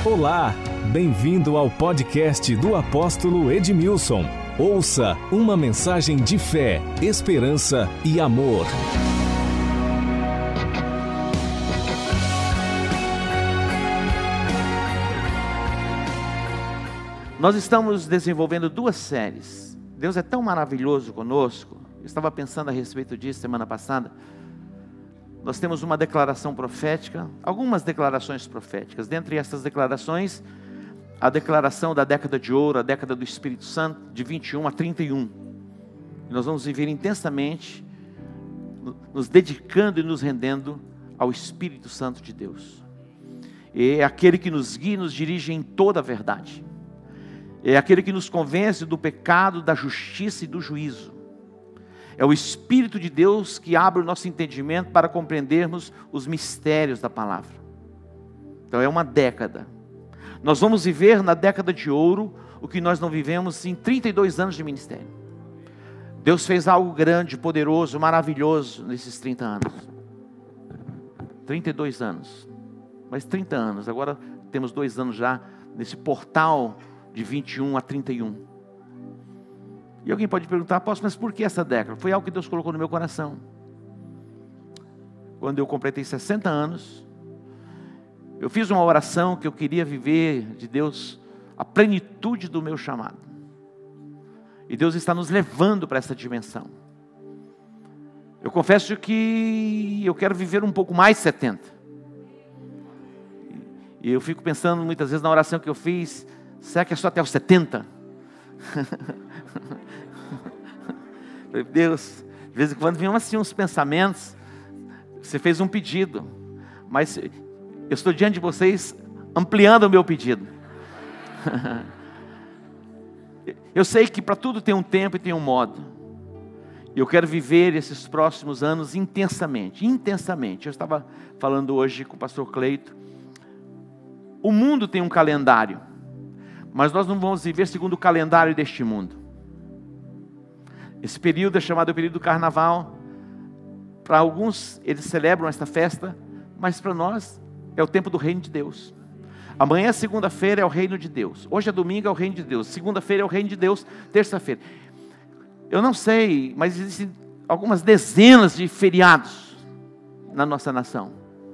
Olá, bem-vindo ao podcast do apóstolo Edmilson. Ouça uma mensagem de fé, esperança e amor. Nós estamos desenvolvendo duas séries. Deus é tão maravilhoso conosco. Eu estava pensando a respeito disso semana passada. Nós temos uma declaração profética, algumas declarações proféticas. Dentre essas declarações, a declaração da década de ouro, a década do Espírito Santo, de 21 a 31. E nós vamos viver intensamente, nos dedicando e nos rendendo ao Espírito Santo de Deus. É aquele que nos guia e nos dirige em toda a verdade. É aquele que nos convence do pecado, da justiça e do juízo. É o Espírito de Deus que abre o nosso entendimento para compreendermos os mistérios da palavra. Então é uma década. Nós vamos viver na década de ouro o que nós não vivemos em 32 anos de ministério. Deus fez algo grande, poderoso, maravilhoso nesses 30 anos. 32 anos. Mas 30 anos. Agora temos 2 anos já nesse portal de 21 a 31. E alguém pode perguntar, apóstolo, mas por que essa década? Foi algo que Deus colocou no meu coração. Quando eu completei 60 anos, eu fiz uma oração que eu queria viver de Deus a plenitude do meu chamado. E Deus está nos levando para essa dimensão. Eu confesso que eu quero viver um pouco mais 70. E eu fico pensando muitas vezes na oração que eu fiz, será que é só até os 70? Deus, de vez em quando vinham assim uns pensamentos. Você fez um pedido, mas eu estou diante de vocês ampliando o meu pedido. Eu sei que para tudo tem um tempo e tem um modo. Eu quero viver esses próximos anos intensamente. Eu estava falando hoje com o pastor Cleito. O mundo tem um calendário, mas nós não vamos viver segundo o calendário deste mundo. Esse período é chamado o período do carnaval. Para alguns, eles celebram esta festa, mas para nós é o tempo do reino de Deus. Amanhã, segunda-feira, é o reino de Deus. Hoje é domingo, é o reino de Deus. Segunda-feira é o reino de Deus. Terça-feira. Eu não sei, mas existem algumas dezenas de feriados na nossa nação.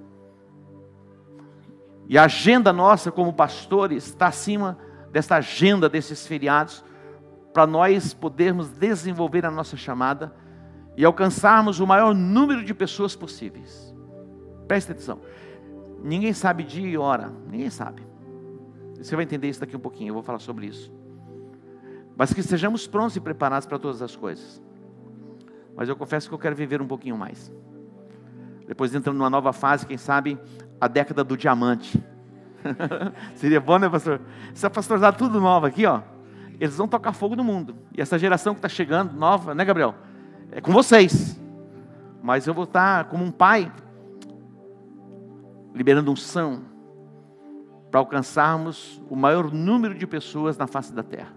E a agenda nossa como pastores está acima dessa agenda desses feriados, para nós podermos desenvolver a nossa chamada e alcançarmos o maior número de pessoas possíveis. Preste atenção. Ninguém sabe dia e hora. Ninguém sabe. Você vai entender isso daqui um pouquinho. Eu vou falar sobre isso. Mas que estejamos prontos e preparados para todas as coisas. Mas eu confesso que eu quero viver um pouquinho mais. Depois entrando numa nova fase, quem sabe, a década do diamante. Seria bom, né, pastor? Essa pastorzada tudo nova aqui, ó. Eles vão tocar fogo no mundo. E essa geração que está chegando, nova, né, Gabriel? É com vocês. Mas eu vou estar como um pai, liberando unção, para alcançarmos o maior número de pessoas na face da terra.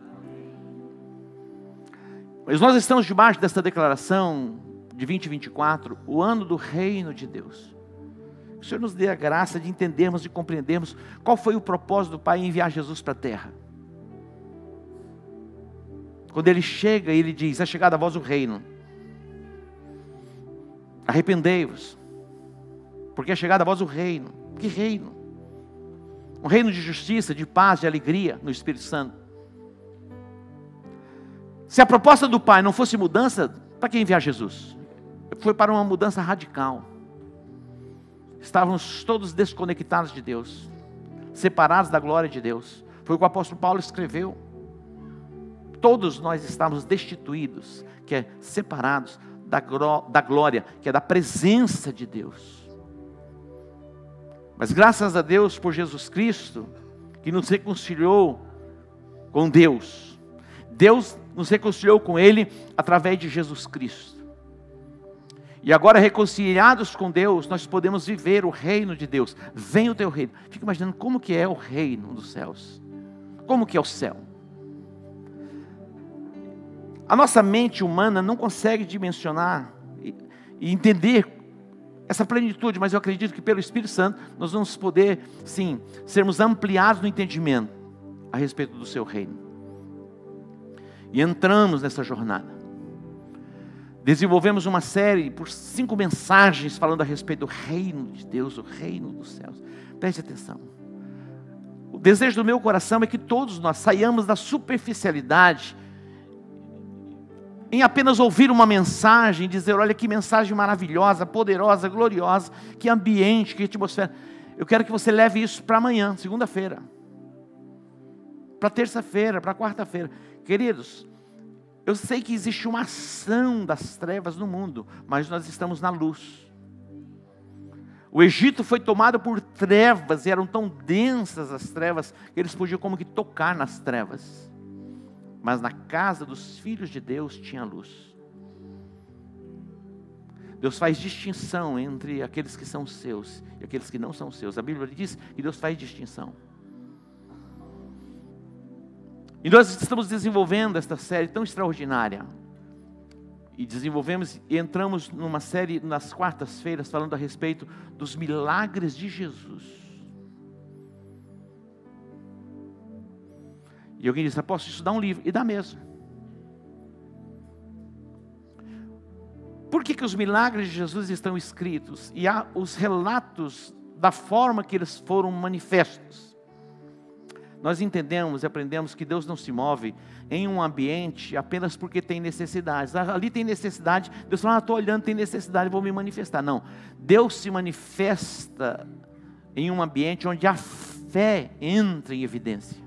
Mas nós estamos debaixo dessa declaração de 2024, o ano do reino de Deus. O Senhor nos dê a graça de entendermos e compreendermos qual foi o propósito do Pai em enviar Jesus para a terra. Quando Ele chega, Ele diz, é chegado a vós o reino. Arrependei-vos, porque é chegado a vós o reino. Que reino? Um reino de justiça, de paz, de alegria no Espírito Santo. Se a proposta do Pai não fosse mudança, para que enviar Jesus? Foi para uma mudança radical. Estávamos todos desconectados de Deus, separados da glória de Deus. Foi o que o apóstolo Paulo escreveu. Todos nós estamos destituídos, que é separados da glória, que é da presença de Deus. Mas graças a Deus por Jesus Cristo, que nos reconciliou com Deus. Deus nos reconciliou com Ele através de Jesus Cristo. E agora reconciliados com Deus, nós podemos viver o reino de Deus. Venha o teu reino. Fica imaginando como que é o reino dos céus. Como que é o céu. A nossa mente humana não consegue dimensionar e entender essa plenitude, mas eu acredito que pelo Espírito Santo nós vamos poder, sim, sermos ampliados no entendimento a respeito do seu reino. E entramos nessa jornada. Desenvolvemos uma série por 5 mensagens falando a respeito do reino de Deus, o reino dos céus. Preste atenção. O desejo do meu coração é que todos nós saiamos da superficialidade em apenas ouvir uma mensagem, dizer, olha que mensagem maravilhosa, poderosa, gloriosa, que ambiente, que atmosfera. Eu quero que você leve isso para amanhã, segunda-feira, para terça-feira, para quarta-feira. Queridos, eu sei que existe uma ação das trevas no mundo, mas nós estamos na luz. O Egito foi tomado por trevas, e eram tão densas as trevas, que eles podiam como que tocar nas trevas. Mas na casa dos filhos de Deus tinha luz. Deus faz distinção entre aqueles que são seus e aqueles que não são seus. A Bíblia diz que Deus faz distinção. E nós estamos desenvolvendo esta série tão extraordinária. E desenvolvemos e entramos numa série nas quartas-feiras falando a respeito dos milagres de Jesus. E alguém disse, posso estudar um livro? E dá mesmo. Por que os milagres de Jesus estão escritos? E há os relatos da forma que eles foram manifestos. Nós entendemos e aprendemos que Deus não se move em um ambiente apenas porque tem necessidades. Ali tem necessidade, Deus fala, estou olhando, tem necessidade, vou me manifestar. Não, Deus se manifesta em um ambiente onde a fé entra em evidência.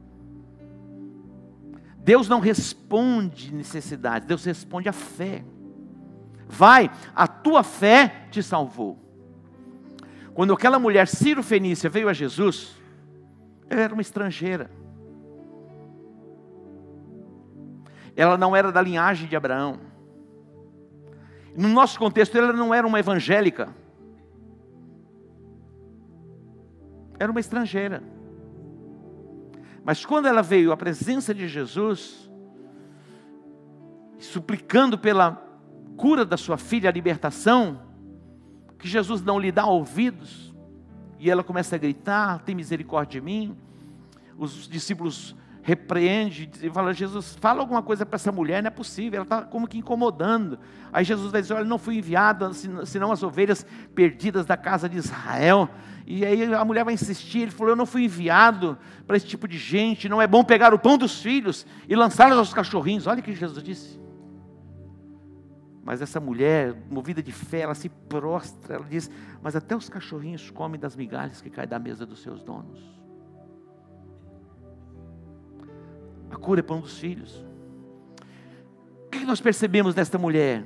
Deus não responde necessidades, Deus responde à fé. Vai, a tua fé te salvou. Quando aquela mulher Ciro-fenícia veio a Jesus, ela era uma estrangeira. Ela não era da linhagem de Abraão. No nosso contexto, ela não era uma evangélica. Era uma estrangeira. Mas quando ela veio à presença de Jesus, suplicando pela cura da sua filha, a libertação, que Jesus não lhe dá ouvidos, e ela começa a gritar, tem misericórdia de mim. Os discípulos repreendem e falam, Jesus, fala alguma coisa para essa mulher, não é possível, ela está como que incomodando. Aí Jesus vai dizer, olha, não fui enviado, senão as ovelhas perdidas da casa de Israel. E aí a mulher vai insistir, ele falou, eu não fui enviado para esse tipo de gente, não é bom pegar o pão dos filhos e lançá-los aos cachorrinhos. Olha o que Jesus disse. Mas essa mulher, movida de fé, ela se prostra, ela diz, mas até os cachorrinhos comem das migalhas que caem da mesa dos seus donos. A cura é pão dos filhos. O que nós percebemos desta mulher?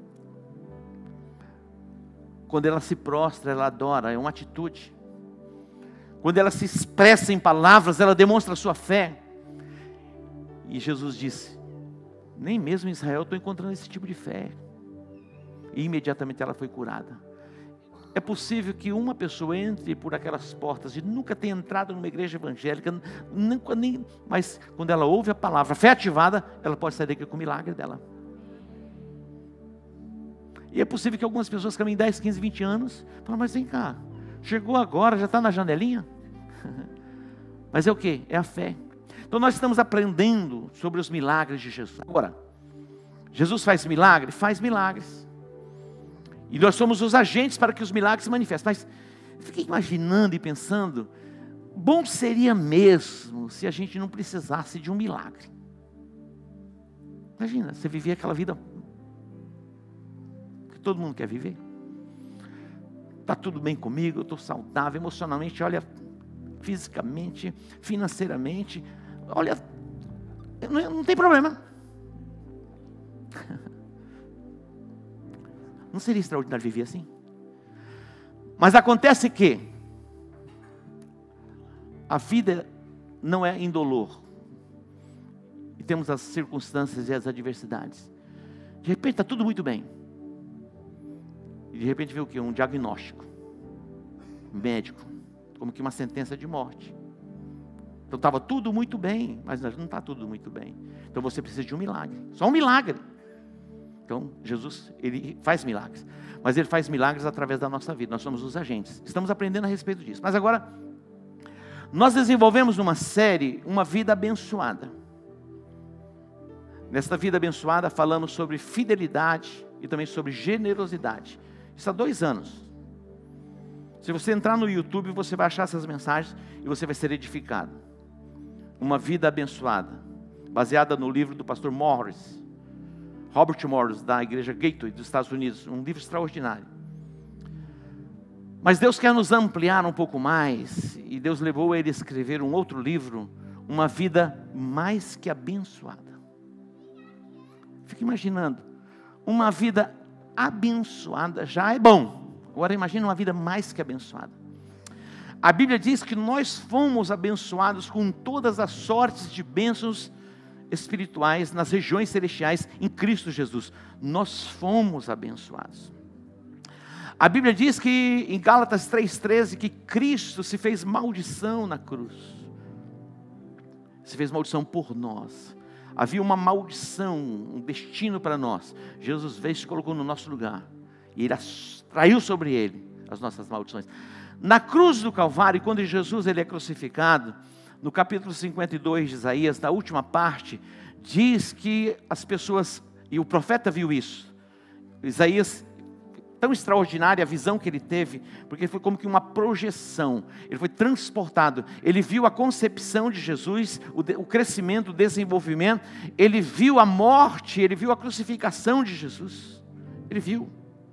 Quando ela se prostra, ela adora, é uma atitude. Quando ela se expressa em palavras, ela demonstra a sua fé. E Jesus disse, nem mesmo em Israel eu estou encontrando esse tipo de fé. E imediatamente ela foi curada. É possível que uma pessoa entre por aquelas portas e nunca tenha entrado numa igreja evangélica, mas quando ela ouve a palavra, a fé ativada, ela pode sair daqui com o milagre dela. E é possível que algumas pessoas caminhem 10, 15, 20 anos, falam, mas vem cá, chegou agora, já está na janelinha? Mas é o que? É a fé. Então nós estamos aprendendo sobre os milagres de Jesus. Agora, Jesus faz milagre? Faz milagres. E nós somos os agentes para que os milagres se manifestem. Mas fiquei imaginando e pensando, bom seria mesmo se a gente não precisasse de um milagre. Imagina, você vivia aquela vida que todo mundo quer viver. Está tudo bem comigo, eu estou saudável, emocionalmente, olha, fisicamente, financeiramente, olha, não tem problema. Não seria extraordinário viver assim? Mas acontece que a vida não é indolor. E temos as circunstâncias e as adversidades. De repente está tudo muito bem. E de repente vê o quê? Um diagnóstico médico, como que uma sentença de morte. Então estava tudo muito bem, mas não está tudo muito bem. Então você precisa de um milagre. Só um milagre. Então, Jesus, Ele faz milagres. Mas Ele faz milagres através da nossa vida. Nós somos os agentes. Estamos aprendendo a respeito disso. Mas agora, nós desenvolvemos numa série, uma vida abençoada. Nesta vida abençoada, falamos sobre fidelidade e também sobre generosidade. Isso há 2 anos. Se você entrar no YouTube, você vai achar essas mensagens e você vai ser edificado. Uma vida abençoada, baseada no livro do pastor Morris. Robert Morris, da igreja Gateway dos Estados Unidos, um livro extraordinário. Mas Deus quer nos ampliar um pouco mais, e Deus levou ele a escrever um outro livro, Uma Vida Mais Que Abençoada. Fica imaginando, uma vida abençoada já é bom, agora imagine uma vida mais que abençoada. A Bíblia diz que nós fomos abençoados com todas as sortes de bênçãos espirituais nas regiões celestiais em Cristo Jesus. Nós fomos abençoados. A Bíblia diz que em Gálatas 3,13 que Cristo se fez maldição na cruz. Se fez maldição por nós. Havia uma maldição, um destino para nós. Jesus veio e se colocou no nosso lugar. E Ele traiu sobre Ele as nossas maldições. Na cruz do Calvário, quando Jesus ele é crucificado, no capítulo 52 de Isaías, na última parte, diz que as pessoas, e o profeta viu isso, Isaías, tão extraordinária a visão que ele teve, porque foi como que uma projeção, ele foi transportado, ele viu a concepção de Jesus, o crescimento, o desenvolvimento, ele viu a morte, ele viu a crucificação de Jesus, ele viu,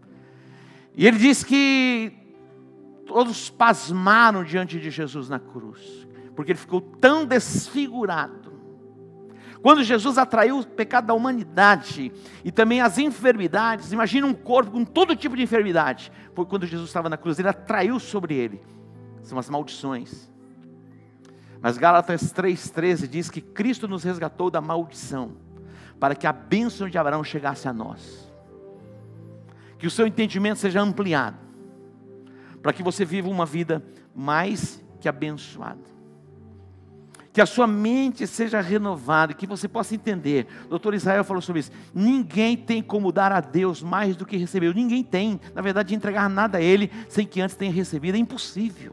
e ele diz que todos pasmaram diante de Jesus na cruz, porque ele ficou tão desfigurado. Quando Jesus atraiu o pecado da humanidade e também as enfermidades, imagina um corpo com todo tipo de enfermidade. Foi quando Jesus estava na cruz, ele atraiu sobre ele. São as maldições. Mas Gálatas 3,13 diz que Cristo nos resgatou da maldição, para que a bênção de Abraão chegasse a nós. Que o seu entendimento seja ampliado, para que você viva uma vida mais que abençoada. Que a sua mente seja renovada, que você possa entender. O doutor Israel falou sobre isso. Ninguém tem como dar a Deus mais do que recebeu. Ninguém tem, na verdade, de entregar nada a Ele sem que antes tenha recebido. É impossível.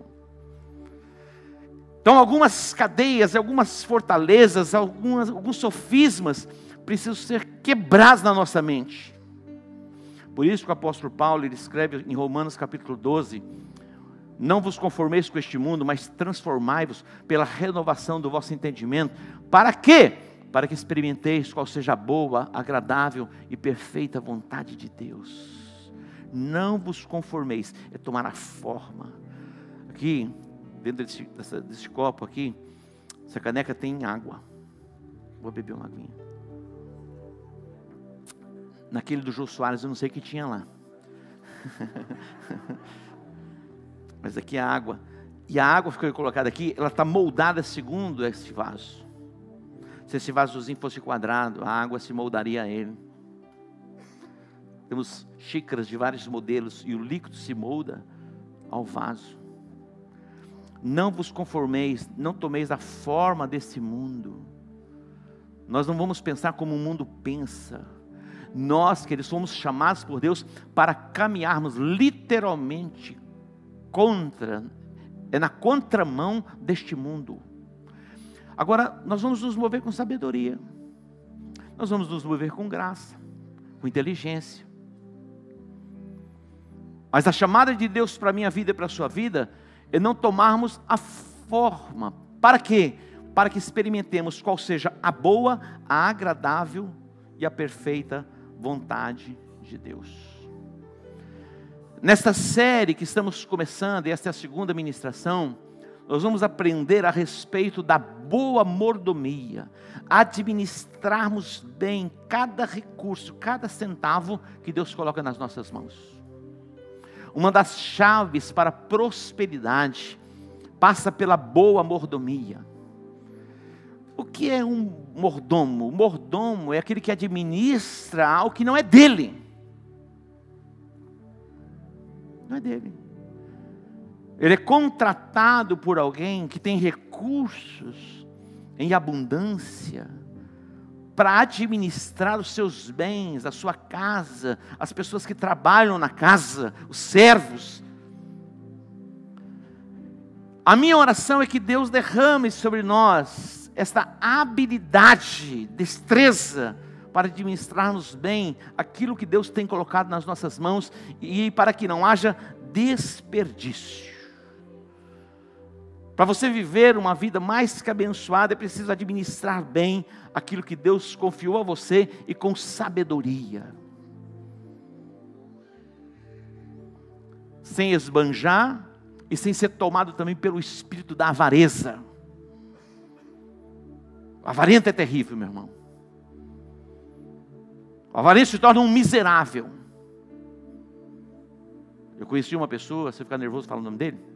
Então, algumas cadeias, algumas fortalezas, alguns sofismas precisam ser quebrados na nossa mente. Por isso que o apóstolo Paulo ele escreve em Romanos capítulo 12: não vos conformeis com este mundo, mas transformai-vos pela renovação do vosso entendimento. Para quê? Para que experimenteis qual seja a boa, agradável e perfeita vontade de Deus. Não vos conformeis, é tomar a forma. Aqui, dentro desse copo aqui, essa caneca tem água. Vou beber uma aguinha. Naquele do Jô Soares, eu não sei o que tinha lá. Mas aqui é a água. E a água que foi colocada aqui, ela está moldada segundo esse vaso. Se esse vasozinho fosse quadrado, a água se moldaria a ele. Temos xícaras de vários modelos e o líquido se molda ao vaso. Não vos conformeis, não tomeis a forma desse mundo. Nós não vamos pensar como o mundo pensa. Nós, que eles fomos chamados por Deus para caminharmos literalmente na contramão deste mundo. Agora, nós vamos nos mover com sabedoria. Nós vamos nos mover com graça, com inteligência. Mas a chamada de Deus para a minha vida e para a sua vida é não tomarmos a forma. Para quê? Para que experimentemos qual seja a boa, a agradável e a perfeita vontade de Deus. Nesta série que estamos começando, e esta é a segunda ministração, nós vamos aprender a respeito da boa mordomia, administrarmos bem cada recurso, cada centavo que Deus coloca nas nossas mãos. Uma das chaves para a prosperidade passa pela boa mordomia. O que é um mordomo? O mordomo é aquele que administra algo que não é dele. Não é dele. Ele é contratado por alguém que tem recursos em abundância para administrar os seus bens, a sua casa, as pessoas que trabalham na casa, os servos. A minha oração é que Deus derrame sobre nós esta habilidade, destreza, para administrarmos bem aquilo que Deus tem colocado nas nossas mãos e para que não haja desperdício. Para você viver uma vida mais que abençoada, é preciso administrar bem aquilo que Deus confiou a você e com sabedoria. Sem esbanjar e sem ser tomado também pelo espírito da avareza. O avarento é terrível, meu irmão. O avarento se torna um miserável. Eu conheci uma pessoa, você fica nervoso falando o nome dele?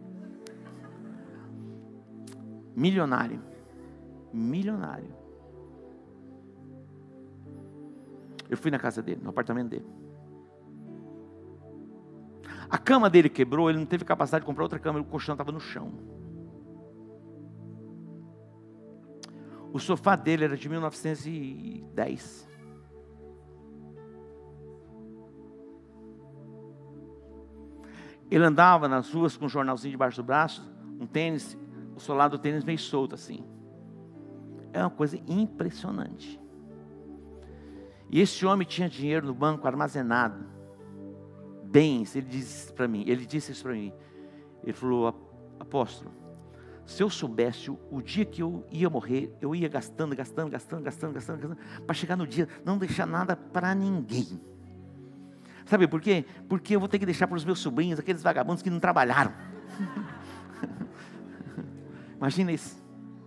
Milionário. Milionário. Eu fui na casa dele, no apartamento dele. A cama dele quebrou, ele não teve capacidade de comprar outra cama, o colchão estava no chão. O sofá dele era de 1910. Ele andava nas ruas com um jornalzinho debaixo do braço, um tênis, o solado do tênis meio solto assim. É uma coisa impressionante. E esse homem tinha dinheiro no banco armazenado. Bens, ele disse isso para mim. Ele falou: apóstolo, se eu soubesse o dia que eu ia morrer, eu ia gastando, para chegar no dia, não deixar nada para ninguém. Sabe por quê? Porque eu vou ter que deixar para os meus sobrinhos, aqueles vagabundos que não trabalharam. Imagina isso.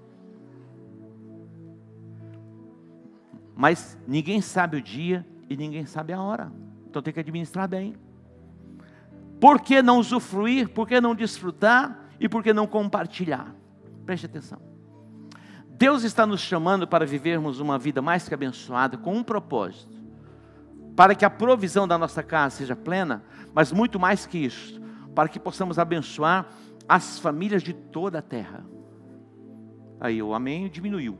Mas ninguém sabe o dia e ninguém sabe a hora. Então tem que administrar bem. Por que não usufruir? Por que não desfrutar? E por que não compartilhar? Preste atenção. Deus está nos chamando para vivermos uma vida mais que abençoada, com um propósito. Para que a provisão da nossa casa seja plena, mas muito mais que isso, para que possamos abençoar as famílias de toda a terra. Aí o amém diminuiu.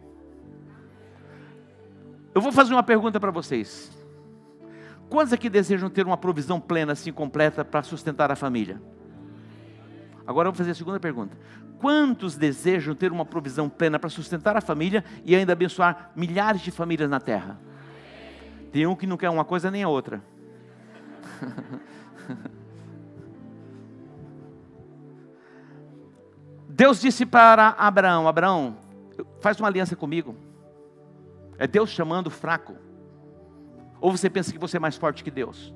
Eu vou fazer uma pergunta para vocês. Quantos aqui desejam ter uma provisão plena, assim, completa, para sustentar a família? Agora eu vou fazer a segunda pergunta. Quantos desejam ter uma provisão plena para sustentar a família e ainda abençoar milhares de famílias na terra? Tem um que não quer uma coisa nem a outra. Deus disse para Abraão: Abraão, faz uma aliança comigo. É Deus chamando o fraco. Ou você pensa que você é mais forte que Deus?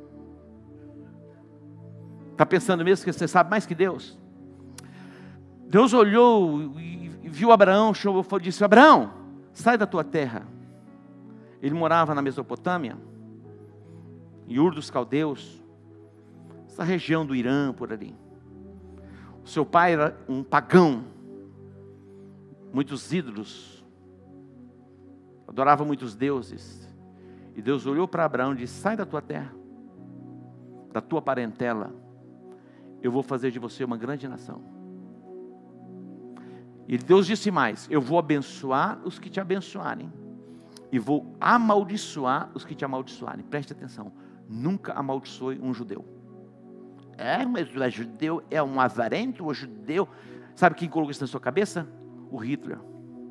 Está pensando mesmo que você sabe mais que Deus? Deus olhou e viu Abraão, disse: Abraão, sai da tua terra. Ele morava na Mesopotâmia, em Ur dos Caldeus, essa região do Irã, por ali. O seu pai era um pagão, muitos ídolos, adorava muitos deuses. E Deus olhou para Abraão e disse: sai da tua terra, da tua parentela, eu vou fazer de você uma grande nação. E Deus disse mais: eu vou abençoar os que te abençoarem, e vou amaldiçoar os que te amaldiçoarem. Preste atenção, nunca amaldiçoe um judeu. Mas o judeu é um avarento, o judeu... Sabe quem colocou isso na sua cabeça? O Hitler.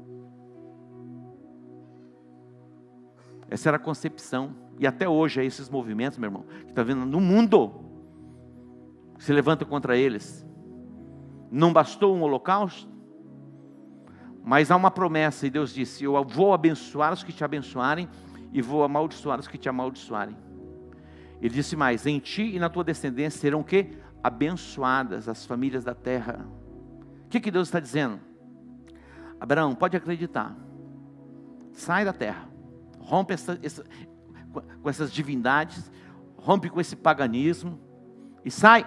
Essa era a concepção. E até hoje, esses movimentos, meu irmão, que está vendo no mundo, se levantam contra eles. Não bastou um holocausto? Mas há uma promessa, e Deus disse: eu vou abençoar os que te abençoarem, e vou amaldiçoar os que te amaldiçoarem. Ele disse mais: em ti e na tua descendência serão o quê? Abençoadas as famílias da terra. O que Deus está dizendo? Abraão, pode acreditar, sai da terra, rompe com essas divindades, rompe com esse paganismo, e sai.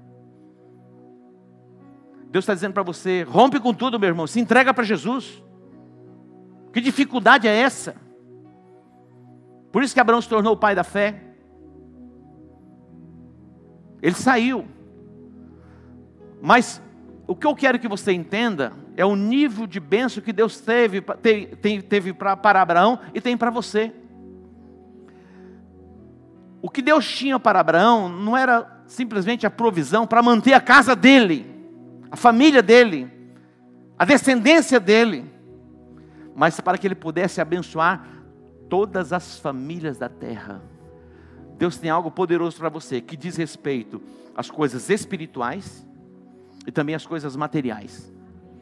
Deus está dizendo para você: rompe com tudo, meu irmão, se entrega para Jesus. Que dificuldade é essa? Por isso que Abraão se tornou o pai da fé. Ele saiu. Mas o que eu quero que você entenda É o nível de bênção que Deus teve para Abraão e tem para você. O que Deus tinha para Abraão não era simplesmente a provisão para manter a casa dele, a família dele, a descendência dele, mas para que ele pudesse abençoar todas as famílias da terra. Deus tem algo poderoso para você, que diz respeito às coisas espirituais e também às coisas materiais.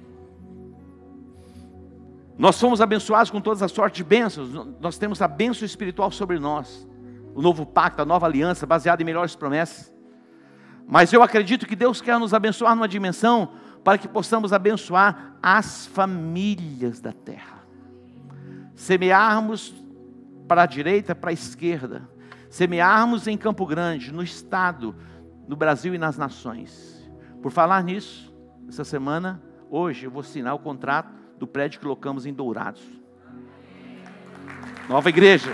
Nós fomos abençoados com todas as sortes de bênçãos. Nós temos a bênção espiritual sobre nós, o novo pacto, a nova aliança, baseada em melhores promessas. Mas eu acredito que Deus quer nos abençoar numa dimensão para que possamos abençoar as famílias da terra. Semearmos para a direita, para a esquerda. Semearmos em Campo Grande, no estado, no Brasil e nas nações. Por falar nisso, essa semana, hoje, eu vou assinar o contrato do prédio que colocamos em Dourados. Nova igreja.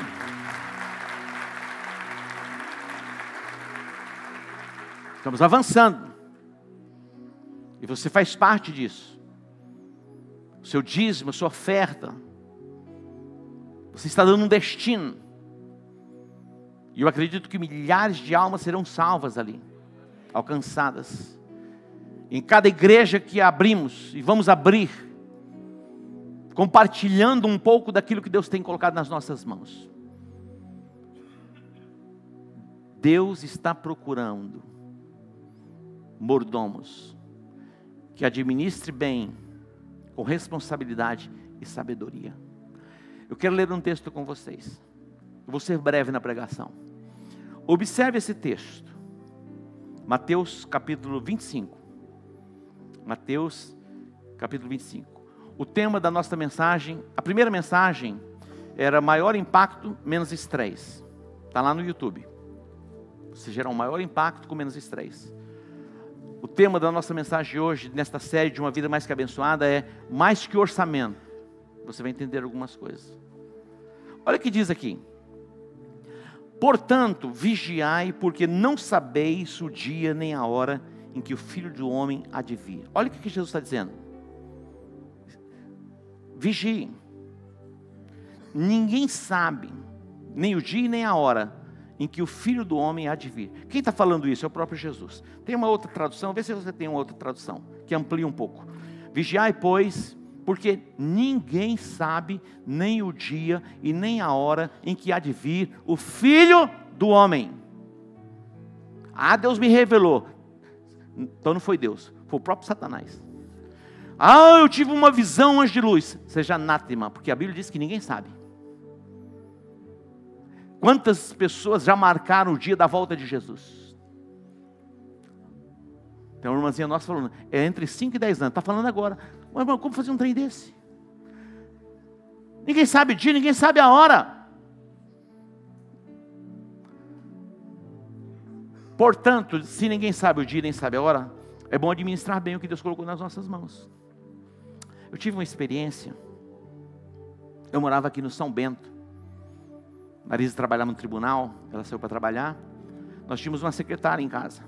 Estamos avançando. E você faz parte disso. O seu dízimo, a sua oferta. Você está dando um destino. E eu acredito que milhares de almas serão salvas ali, alcançadas. Em cada igreja que abrimos, e vamos abrir, compartilhando um pouco daquilo que Deus tem colocado nas nossas mãos. Deus está procurando mordomos que administre bem, com responsabilidade e sabedoria. Eu quero ler um texto com vocês. Eu vou ser breve na pregação. Observe esse texto. Mateus capítulo 25. Mateus capítulo 25. O tema da nossa mensagem, a primeira mensagem, era maior impacto, menos estresse. Está lá no YouTube. Você gerar um maior impacto com menos estresse. O tema da nossa mensagem hoje, nesta série de uma vida mais que abençoada, é mais que orçamento. Você vai entender algumas coisas. Olha o que diz aqui. Portanto, vigiai, porque não sabeis o dia nem a hora em que o Filho do Homem há de vir. Olha o que Jesus está dizendo. Vigie. Ninguém sabe, nem o dia nem a hora em que o Filho do Homem há de vir. Quem está falando isso? É o próprio Jesus. Tem uma outra tradução, vê se você tem uma outra tradução, que amplia um pouco. Vigiai, pois, porque ninguém sabe nem o dia e nem a hora em que há de vir o Filho do Homem. Ah, Deus me revelou. Então não foi Deus, foi o próprio Satanás. Ah, eu tive uma visão, anjo de luz. Seja anátema, porque a Bíblia diz que ninguém sabe. Quantas pessoas já marcaram o dia da volta de Jesus? Tem uma irmãzinha nossa falando, é entre 5 e 10 anos. Está falando agora. Mas, irmão, como fazer um trem desse? Ninguém sabe o dia, ninguém sabe a hora. Portanto, se ninguém sabe o dia, nem sabe a hora, é bom administrar bem o que Deus colocou nas nossas mãos. Eu tive uma experiência. Eu morava aqui no São Bento. Marisa trabalhava no tribunal, ela saiu para trabalhar. Nós tínhamos uma secretária em casa.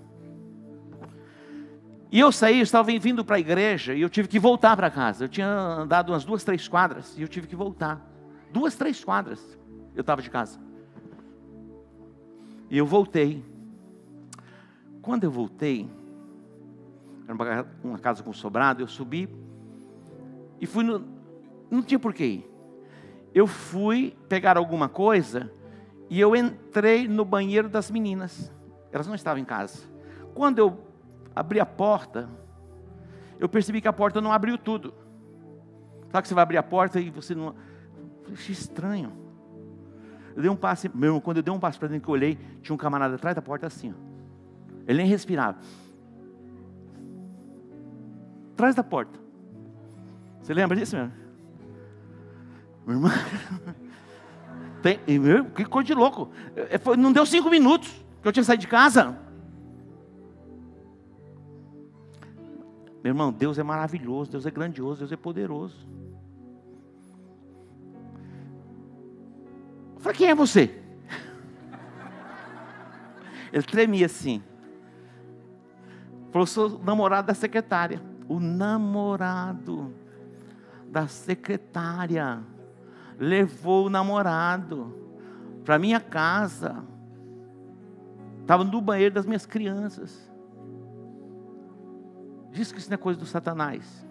E eu saí, eu estava vindo para a igreja e eu tive que voltar para casa. Eu tinha andado umas 2, 3 quadras e eu tive que voltar. 2, 3 quadras eu estava de casa. E eu voltei. Quando eu voltei, era uma casa com sobrado, eu subi e fui não tinha porquê ir. Eu fui pegar alguma coisa e eu entrei no banheiro das meninas. Elas não estavam em casa. Quando eu abri a porta, eu percebi que a porta não abriu tudo. Sabe que você vai abrir a porta e você não... Eu achei estranho. Eu dei um passo, mesmo quando eu dei um passo para dentro que eu olhei, tinha um camarada atrás da porta assim, ó. Ele nem respirava. Atrás da porta. Você lembra disso mesmo? Meu irmão, que coisa de louco. Não deu 5 minutos que eu tinha saído de casa. Meu irmão, Deus é maravilhoso, Deus é grandioso, Deus é poderoso. Eu falei, quem é você? Ele tremia assim. Falou, sou namorado da secretária. O namorado. da secretária, levou o namorado para minha casa, estava no banheiro das minhas crianças. Diz que isso não é coisa do Satanás.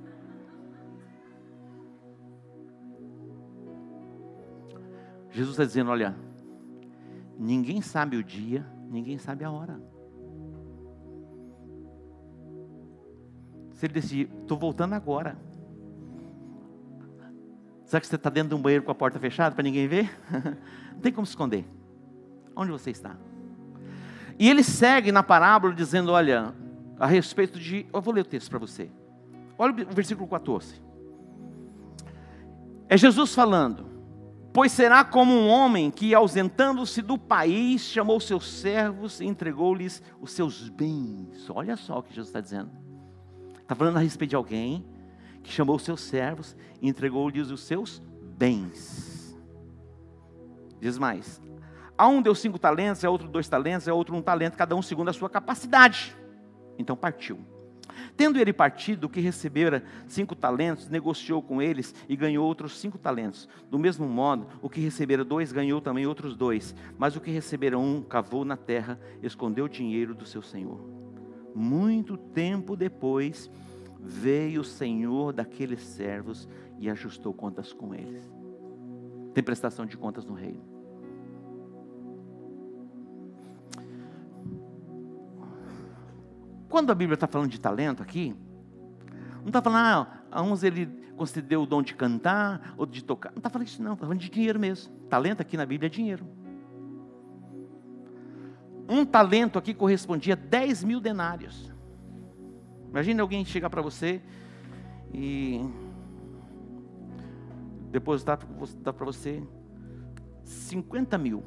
Jesus está dizendo, olha, ninguém sabe o dia, ninguém sabe a hora. Se ele decidir, estou voltando agora. Será que você está dentro de um banheiro com a porta fechada para ninguém ver? Não tem como se esconder. Onde você está? E ele segue na parábola dizendo, olha, a respeito de... Eu vou ler o texto para você. Olha o versículo 14. É Jesus falando. Pois será como um homem que, ausentando-se do país, chamou seus servos e entregou-lhes os seus bens. Olha só o que Jesus está dizendo. Está falando a respeito de alguém que chamou os seus servos e entregou-lhes os seus bens. Diz mais. A um deu 5 talentos, a outro 2 talentos, a outro 1 talento, cada um segundo a sua capacidade. Então partiu. Tendo ele partido, o que recebera 5 talentos, negociou com eles e ganhou outros 5 talentos. Do mesmo modo, o que recebera 2, ganhou também outros 2. Mas o que recebera 1, cavou na terra, escondeu o dinheiro do seu senhor. Muito tempo depois, veio o senhor daqueles servos e ajustou contas com eles. Tem prestação de contas no reino. Quando a Bíblia está falando de talento aqui, não está falando, a uns ele concedeu o dom de cantar, ou de tocar. Não está falando isso não, está falando de dinheiro mesmo. Talento aqui na Bíblia é dinheiro. Um talento aqui correspondia a 10 mil denários. Imagina alguém chegar para você e depositar para você 50 mil.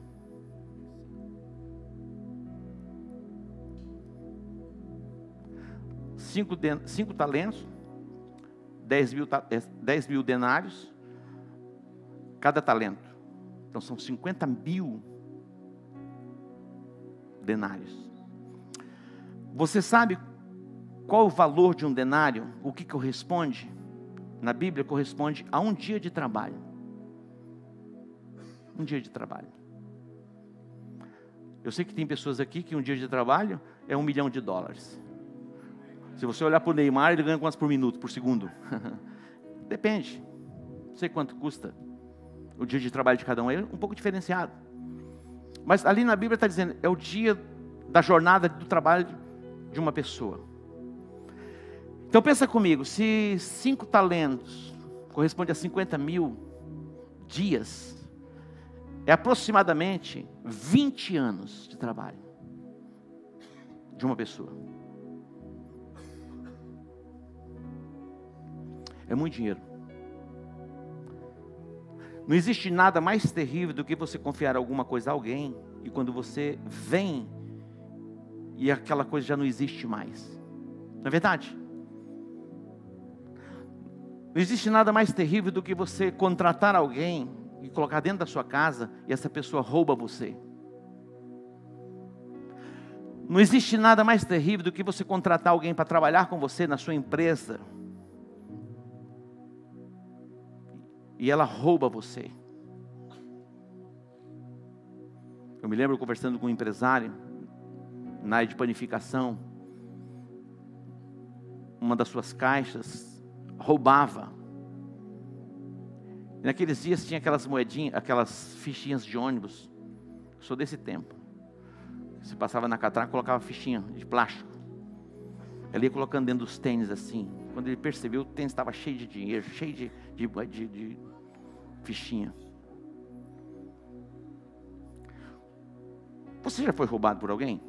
Cinco talentos, 10 mil denários, cada talento. Então são 50 mil denários. Você sabe qual o valor de um denário? O que corresponde? Na Bíblia corresponde a um dia de trabalho. Um dia de trabalho. Eu sei que tem pessoas aqui que um dia de trabalho é $1 milhão. Se você olhar para o Neymar, ele ganha quantos por minuto, por segundo? Depende. Não sei quanto custa o dia de trabalho de cada um. É um pouco diferenciado. Mas ali na Bíblia está dizendo, é o dia da jornada do trabalho de uma pessoa. Então pensa comigo, se 5 talentos corresponde a 50 mil dias, é aproximadamente 20 anos de trabalho de uma pessoa. É muito dinheiro. Não existe nada mais terrível do que você confiar alguma coisa a alguém e quando você vem e aquela coisa já não existe mais. Não é verdade? Não existe nada mais terrível do que você contratar alguém e colocar dentro da sua casa e essa pessoa rouba você. Não existe nada mais terrível do que você contratar alguém para trabalhar com você na sua empresa e ela rouba você. Eu me lembro conversando com um empresário na área de panificação. Uma das suas caixas roubava. E naqueles dias tinha aquelas moedinhas, aquelas fichinhas de ônibus. Eu sou desse tempo. Você passava na catraca, colocava fichinha de plástico. Ele ia colocando dentro dos tênis assim. Quando ele percebeu, o tênis estava cheio de dinheiro, cheio de fichinha. Você já foi roubado por alguém?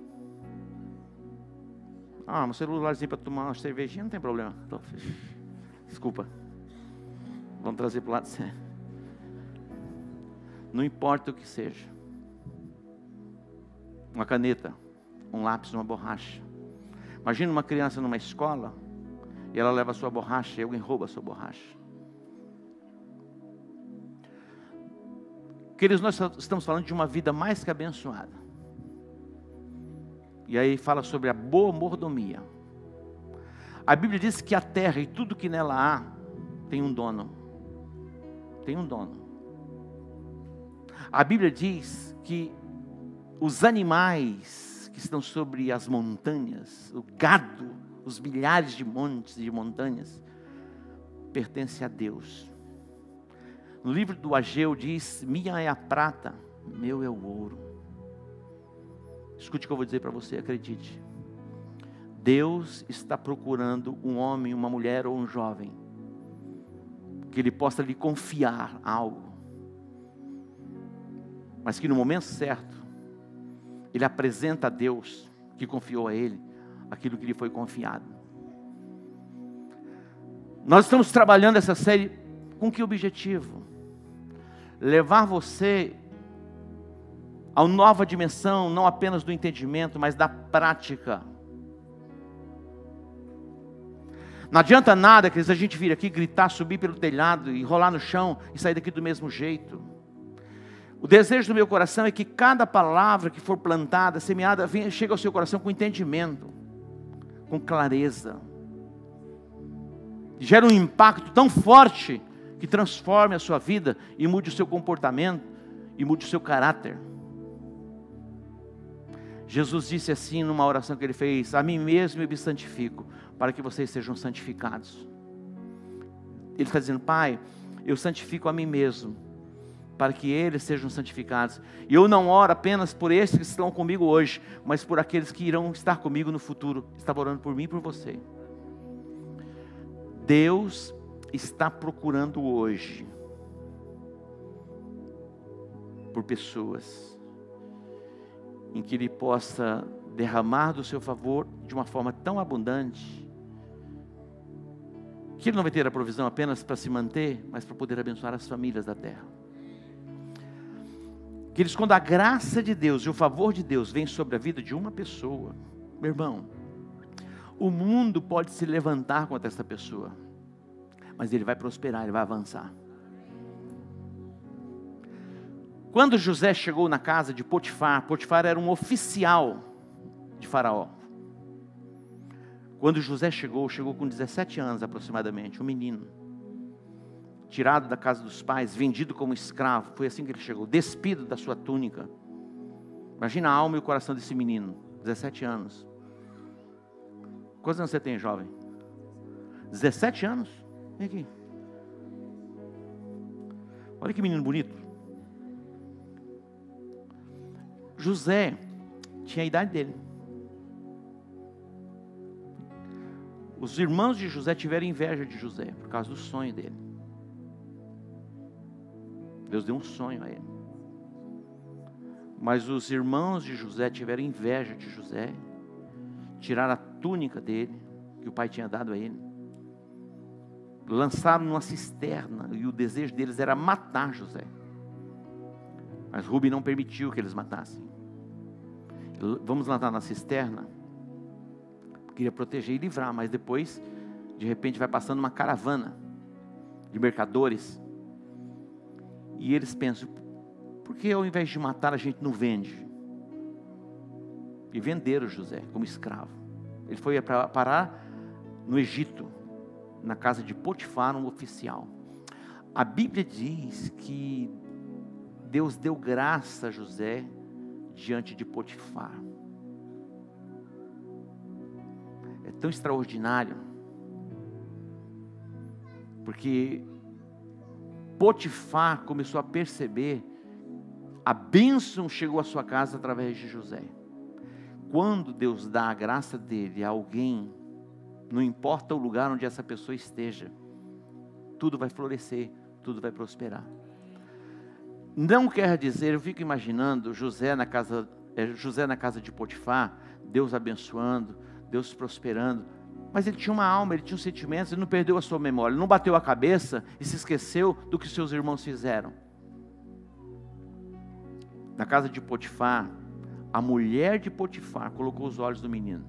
Um celularzinho para tomar uma cervejinha, não tem problema. Desculpa. Vamos trazer para o lado. Não importa o que seja. Uma caneta, um lápis, uma borracha. Imagina uma criança numa escola e ela leva a sua borracha e alguém rouba a sua borracha. Queridos, nós estamos falando de uma vida mais que abençoada. E aí fala sobre a boa mordomia. A Bíblia diz que a terra e tudo que nela há tem um dono. Tem um dono. A Bíblia diz que os animais que estão sobre as montanhas, o gado, os milhares de montes e de montanhas, pertencem a Deus. No livro do Ageu diz: minha é a prata, meu é o ouro. Escute o que eu vou dizer para você, acredite. Deus está procurando um homem, uma mulher ou um jovem que Ele possa lhe confiar algo, mas que no momento certo ele apresenta a Deus que confiou a ele aquilo que lhe foi confiado. Nós estamos trabalhando essa série com que objetivo? Levar você a uma nova dimensão, não apenas do entendimento, mas da prática. Não adianta nada que a gente vir aqui gritar, subir pelo telhado e rolar no chão e sair daqui do mesmo jeito. O desejo do meu coração é que cada palavra que for plantada, semeada, chegue ao seu coração com entendimento, com clareza. Gera um impacto tão forte que transforme a sua vida e mude o seu comportamento e mude o seu caráter. Jesus disse assim numa oração que Ele fez: a mim mesmo eu me santifico, para que vocês sejam santificados. Ele está dizendo: Pai, eu santifico a mim mesmo, para que eles sejam santificados. E eu não oro apenas por esses que estão comigo hoje, mas por aqueles que irão estar comigo no futuro. Estava orando por mim e por você. Deus está procurando hoje por pessoas em que Ele possa derramar do seu favor de uma forma tão abundante que Ele não vai ter a provisão apenas para se manter, mas para poder abençoar as famílias da terra. Queridos, quando a graça de Deus e o favor de Deus vem sobre a vida de uma pessoa, meu irmão, o mundo pode se levantar contra essa pessoa, mas ele vai prosperar, ele vai avançar. Quando José chegou na casa de Potifar, Potifar era um oficial de Faraó. Quando José chegou com 17 anos aproximadamente, um menino, tirado da casa dos pais, vendido como escravo. Foi assim que ele chegou, despido da sua túnica. Imagina a alma e o coração desse menino, 17 anos. Quantos anos você tem, jovem? 17 anos? Vem aqui. Olha que menino bonito. José tinha a idade dele. Os irmãos de José tiveram inveja de José por causa do sonho dele. Deus deu um sonho a ele. Mas os irmãos de José tiveram inveja de José, tiraram a túnica dele, que o pai tinha dado a ele, lançaram numa cisterna, e o desejo deles era matar José. Mas Rubem não permitiu que eles matassem. Vamos lançar na cisterna. Queria proteger e livrar, mas depois, de repente, vai passando uma caravana de mercadores. E eles pensam: por que ao invés de matar a gente não vende? E venderam José como escravo. Ele foi parar no Egito, na casa de Potifar, um oficial. A Bíblia diz que Deus deu graça a José diante de Potifar. É tão extraordinário, porque Potifar começou a perceber a bênção chegou à sua casa através de José. Quando Deus dá a graça dele a alguém, não importa o lugar onde essa pessoa esteja, tudo vai florescer, tudo vai prosperar. Não quer dizer, eu fico imaginando José na casa de Potifar, Deus abençoando, Deus prosperando, mas ele tinha uma alma, ele tinha um sentimento, ele não perdeu a sua memória, ele não bateu a cabeça e se esqueceu do que seus irmãos fizeram. Na casa de Potifar, a mulher de Potifar colocou os olhos do menino,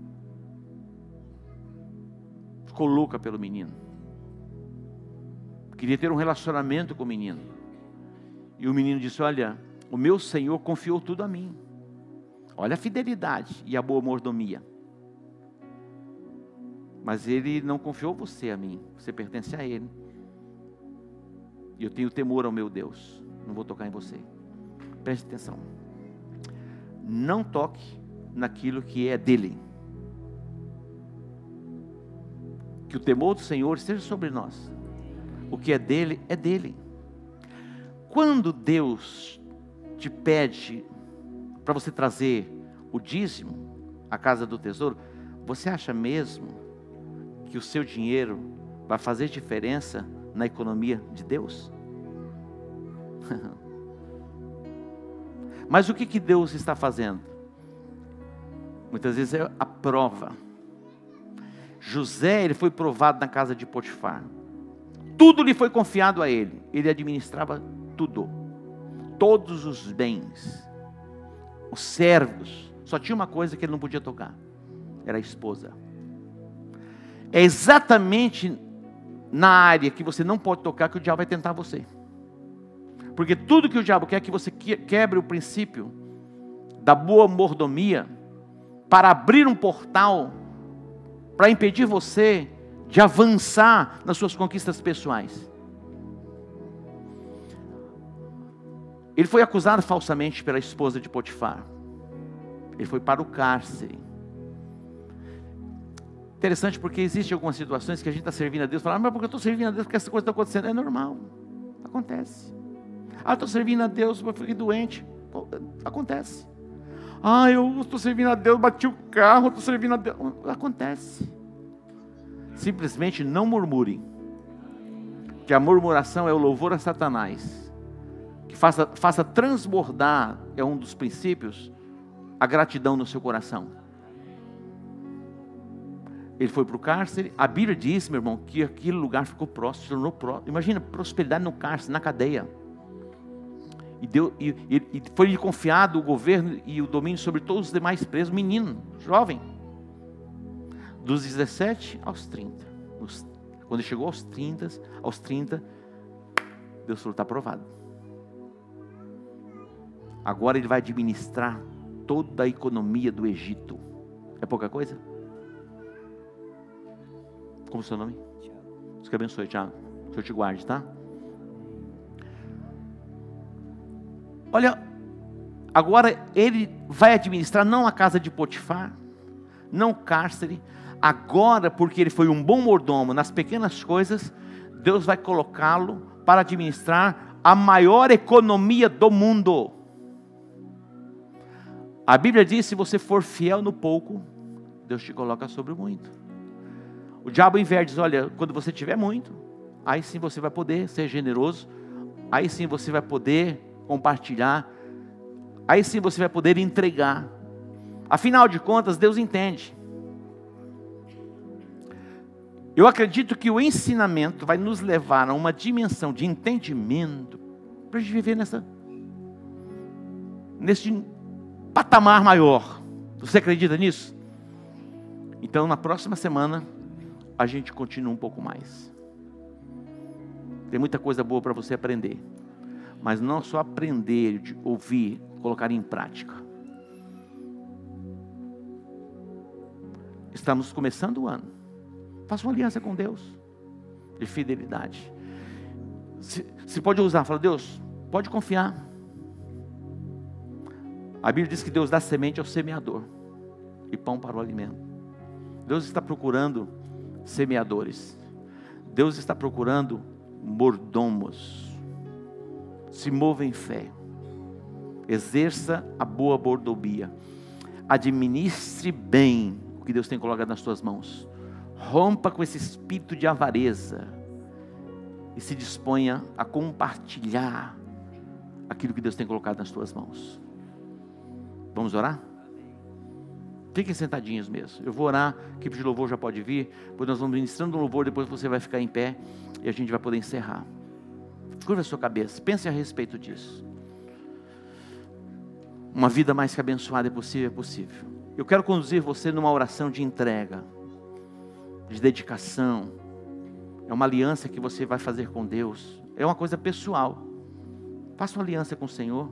ficou louca pelo menino, queria ter um relacionamento com o menino, e o menino disse: olha, o meu Senhor confiou tudo a mim, olha a fidelidade e a boa mordomia, mas Ele não confiou você a mim, você pertence a Ele. E eu tenho temor ao meu Deus. Não vou tocar em você. Preste atenção. Não toque naquilo que é dele. Que o temor do Senhor esteja sobre nós. O que é dele, é dele. Quando Deus te pede para você trazer o dízimo à casa do tesouro, você acha mesmo que o seu dinheiro vai fazer diferença na economia de Deus? Mas o que Deus está fazendo? Muitas vezes é a prova. José, ele foi provado na casa de Potifar. Tudo lhe foi confiado a ele. Ele administrava tudo. Todos os bens. Os servos. Só tinha uma coisa que ele não podia tocar. Era a esposa. É exatamente na área que você não pode tocar que o diabo vai tentar você. Porque tudo que o diabo quer é que você quebre o princípio da boa mordomia para abrir um portal para impedir você de avançar nas suas conquistas pessoais. Ele foi acusado falsamente pela esposa de Potifar. Ele foi para o cárcere. Interessante porque existem algumas situações que a gente está servindo a Deus, fala, mas porque eu estou servindo a Deus porque essa coisa está acontecendo? É normal, acontece. Eu estou servindo a Deus porque eu fiquei doente. Pô, acontece. Eu estou servindo a Deus, bati o carro, estou servindo a Deus. Acontece. Simplesmente não murmure. Que a murmuração é o louvor a Satanás. Que faça transbordar, é um dos princípios, a gratidão no seu coração. Ele foi para o cárcere. A Bíblia diz, meu irmão, que aquele lugar ficou próspero, se tornou próspero. Imagina, prosperidade no cárcere, na cadeia. E foi-lhe confiado o governo e o domínio sobre todos os demais presos, menino, jovem. Dos 17 aos 30. Quando chegou aos 30, Deus falou, está aprovado. Agora ele vai administrar toda a economia do Egito. É pouca coisa? Como é o seu nome? Deus que abençoe, Tiago. O Senhor te guarde, tá? Olha, agora ele vai administrar não a casa de Potifar, não o cárcere. Agora, porque ele foi um bom mordomo nas pequenas coisas, Deus vai colocá-lo para administrar a maior economia do mundo. A Bíblia diz, se você for fiel no pouco, Deus te coloca sobre o muito. O diabo inverte, diz, olha, quando você tiver muito, aí sim você vai poder ser generoso, aí sim você vai poder compartilhar, aí sim você vai poder entregar. Afinal de contas, Deus entende. Eu acredito que o ensinamento vai nos levar a uma dimensão de entendimento para a gente viver nesse patamar maior. Você acredita nisso? Então, na próxima semana, a gente continua um pouco mais. Tem muita coisa boa para você aprender. Mas não só aprender, de ouvir, colocar em prática. Estamos começando o ano. Faça uma aliança com Deus, de fidelidade. Se pode usar, fala, Deus, pode confiar. A Bíblia diz que Deus dá semente ao semeador e pão para o alimento. Deus está procurando semeadores. Deus está procurando mordomos. Se mova em fé. Exerça a boa mordomia. Administre bem o que Deus tem colocado nas suas mãos. Rompa com esse espírito de avareza e se disponha a compartilhar aquilo que Deus tem colocado nas suas mãos. Vamos orar? Fiquem sentadinhos mesmo. Eu vou orar, a equipe de louvor já pode vir, depois nós vamos ministrando um louvor, depois você vai ficar em pé e a gente vai poder encerrar. Curva a sua cabeça, pense a respeito disso. Uma vida mais que abençoada é possível. Eu quero conduzir você numa oração de entrega, de dedicação. É uma aliança que você vai fazer com Deus. É uma coisa pessoal. Faça uma aliança com o Senhor,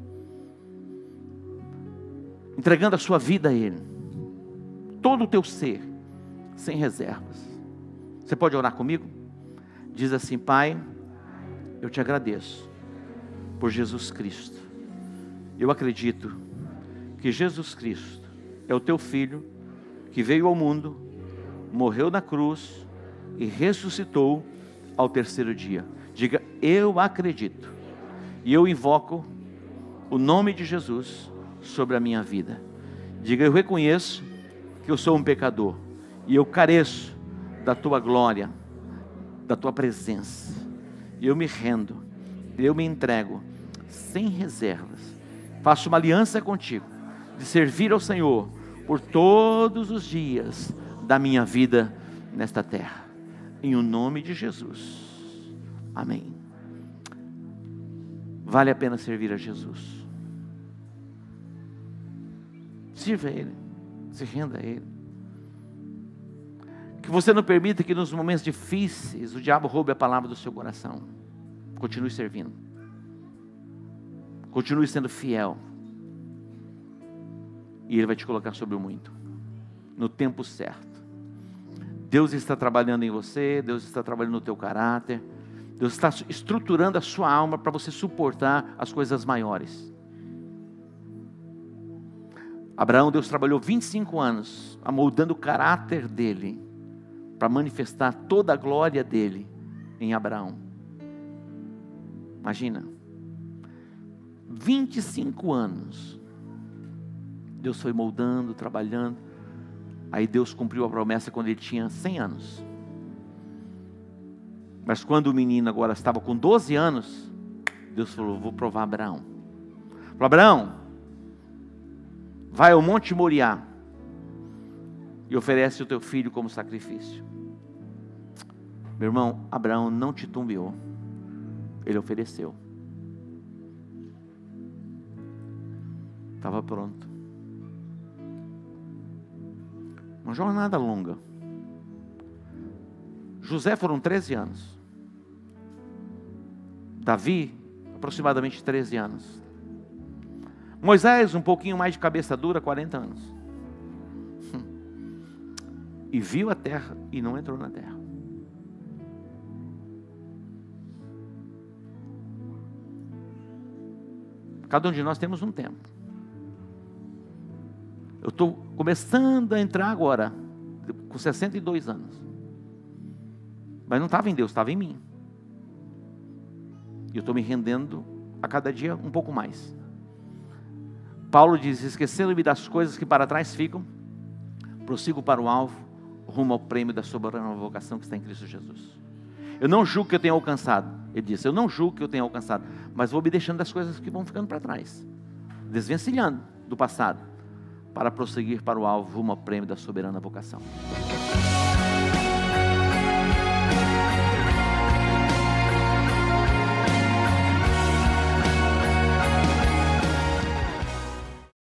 entregando a sua vida a Ele, todo o teu ser, sem reservas. Você pode orar comigo? Diz assim, Pai, eu te agradeço por Jesus Cristo. Eu acredito que Jesus Cristo é o teu Filho, que veio ao mundo, morreu na cruz e ressuscitou ao terceiro dia. Diga, eu acredito. E eu invoco o nome de Jesus sobre a minha vida. Diga, eu reconheço que eu sou um pecador e eu careço da tua glória, da tua presença. Eu me rendo, eu me entrego sem reservas. Faço uma aliança contigo de servir ao Senhor por todos os dias da minha vida nesta terra. Em o nome de Jesus. Amém. Vale a pena servir a Jesus. Sirva a Ele, se renda a Ele. Que você não permita que nos momentos difíceis o diabo roube a palavra do seu coração. Continue servindo. Continue sendo fiel. E Ele vai te colocar sobre o muito, no tempo certo. Deus está trabalhando em você, Deus está trabalhando no teu caráter, Deus está estruturando a sua alma para você suportar as coisas maiores. Abraão, Deus trabalhou 25 anos, amoldando o caráter dele, para manifestar toda a glória dele em Abraão. Imagina, 25 anos, Deus foi moldando, trabalhando. Aí Deus cumpriu a promessa quando ele tinha 100 anos. Mas quando o menino agora estava com 12 anos, Deus falou, vou provar Abraão. Falou, Abraão, vai ao Monte Moriá e oferece o teu filho como sacrifício. Meu irmão, Abraão não titubeou, ele ofereceu. Estava pronto. Uma jornada longa. José foram 13 anos. Davi, aproximadamente 13 anos. Moisés, um pouquinho mais de cabeça dura, 40 anos. E viu a terra e não entrou na terra. Cada um de nós temos um tempo. Eu estou começando a entrar agora, com 62 anos. Mas não estava em Deus, estava em mim. E eu estou me rendendo a cada dia um pouco mais. Paulo diz, esquecendo-me das coisas que para trás ficam, prossigo para o alvo, rumo ao prêmio da soberana vocação que está em Cristo Jesus. Eu não julgo que eu tenha alcançado, ele disse, eu não julgo que eu tenha alcançado, mas vou me deixando das coisas que vão ficando para trás, desvencilhando do passado, para prosseguir para o alvo, rumo ao prêmio da soberana vocação.